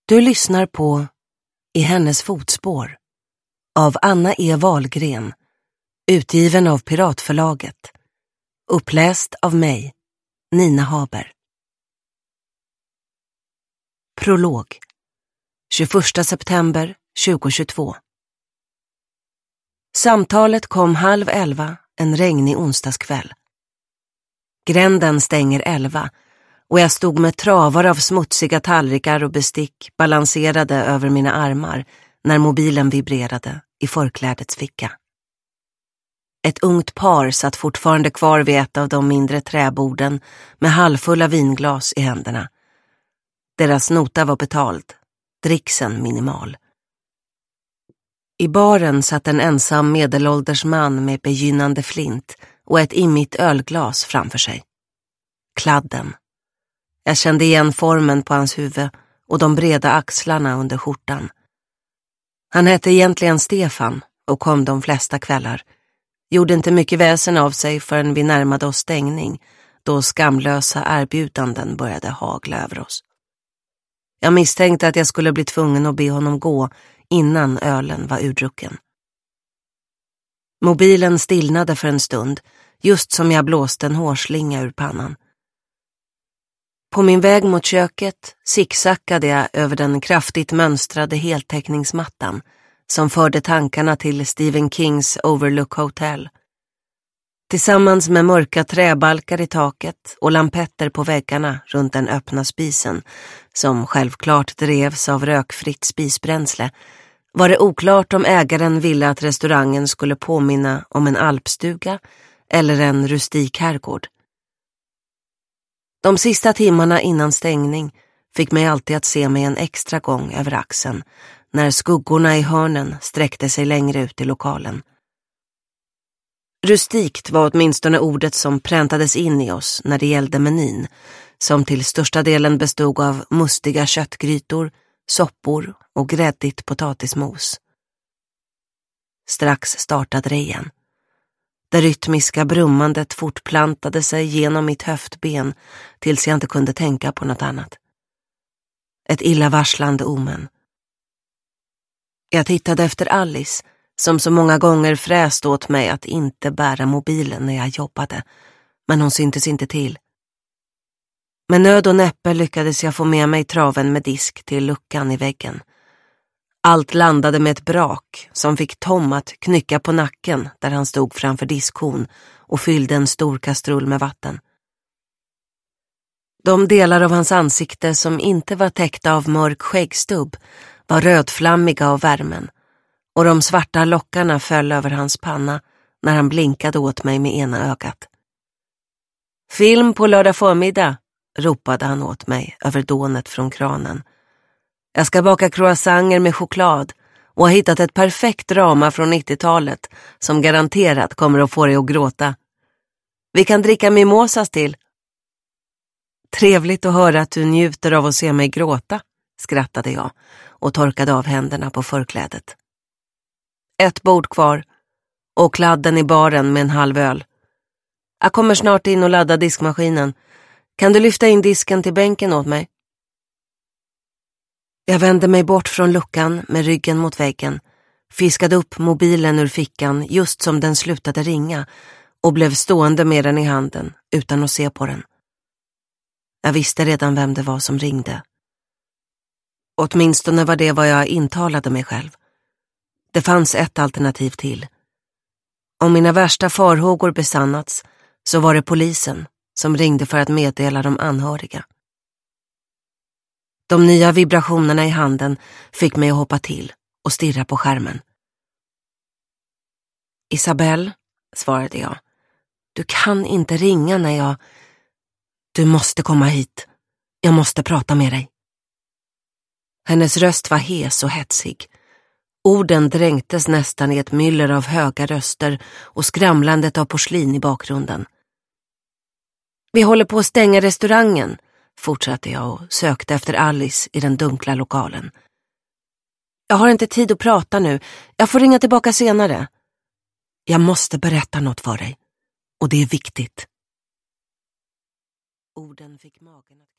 Du lyssnar på I hennes fotspår av Anna E. Wahlgren, utgiven av Piratförlaget. Uppläst av mig, Nina Haber. Prolog. 21 september 2022. Samtalet kom 22:30 en regnig onsdagskväll. Gränden stänger 11 och jag stod med travar av smutsiga tallrikar och bestick balanserade över mina armar när mobilen vibrerade i förklädets ficka. Ett ungt par satt fortfarande kvar vid ett av de mindre träborden med halvfulla vinglas i händerna. Deras nota var betald, dricksen minimal. I baren satt en ensam medelålders man med begynnande flint och ett immigt ölglas framför sig. Kladden. Jag kände igen formen på hans huvud och de breda axlarna under skjortan. Han hette egentligen Stefan och kom de flesta kvällar. Gjorde inte mycket väsen av sig förrän vi närmade oss stängning, då skamlösa erbjudanden började hagla över oss. Jag misstänkte att jag skulle bli tvungen att be honom gå innan ölen var urdrucken. Mobilen stillnade för en stund, just som jag blåste en hårslinga ur pannan. På min väg mot köket zigzackade jag över den kraftigt mönstrade heltäckningsmattan som förde tankarna till Stephen Kings Overlook Hotel. Tillsammans med mörka träbalkar i taket och lampetter på väggarna runt den öppna spisen, som självklart drevs av rökfritt spisbränsle, var det oklart om ägaren ville att restaurangen skulle påminna om en alpstuga eller en rustik herrgård. De sista timmarna innan stängning fick mig alltid att se mig en extra gång över axeln när skuggorna i hörnen sträckte sig längre ut i lokalen. Rustikt var åtminstone ordet som präntades in i oss när det gällde menyn, som till största delen bestod av mustiga köttgrytor, soppor och gräddigt potatismos. Strax startade det igen. Det rytmiska brummandet fortplantade sig genom mitt höftben tills jag inte kunde tänka på något annat. Ett illavarslande omen. Jag tittade efter Alice, som så många gånger fräst åt mig att inte bära mobilen när jag jobbade, men hon syntes inte till. Med nöd och näppe lyckades jag få med mig traven med disk till luckan i väggen. Allt landade med ett brak som fick Tom att knycka på nacken där han stod framför diskhon och fyllde en stor kastrull med vatten. De delar av hans ansikte som inte var täckta av mörk skäggstubb var rödflammiga av värmen, och de svarta lockarna föll över hans panna när han blinkade åt mig med ena ögat. "Film på lördag förmiddag", ropade han åt mig över dånet från kranen. "Jag ska baka croissanter med choklad och har hittat ett perfekt drama från 90-talet som garanterat kommer att få dig att gråta. Vi kan dricka mimosas till." "Trevligt att höra att du njuter av att se mig gråta", skrattade jag och torkade av händerna på förklädet. Ett bord kvar och kladden i baren med en halv öl. "Jag kommer snart in och laddar diskmaskinen. Kan du lyfta in disken till bänken åt mig?" Jag vände mig bort från luckan med ryggen mot väggen, fiskade upp mobilen ur fickan just som den slutade ringa och blev stående med den i handen utan att se på den. Jag visste redan vem det var som ringde. Åtminstone var det vad jag intalade mig själv. Det fanns ett alternativ till. Om mina värsta farhågor besannats så var det polisen som ringde för att meddela de anhöriga. De nya vibrationerna i handen fick mig att hoppa till och stirra på skärmen. "Isabelle", svarade jag. "Du kan inte ringa när jag... Du måste komma hit. Jag måste prata med dig." Hennes röst var hes och hetsig. Orden dränktes nästan i ett myller av höga röster och skramlandet av porslin i bakgrunden. "Vi håller på att stänga restaurangen", fortsatte jag och sökte efter Alice i den dunkla lokalen. "Jag har inte tid att prata nu. Jag får ringa tillbaka senare." "Jag måste berätta något för dig. Och det är viktigt." Orden fick magen att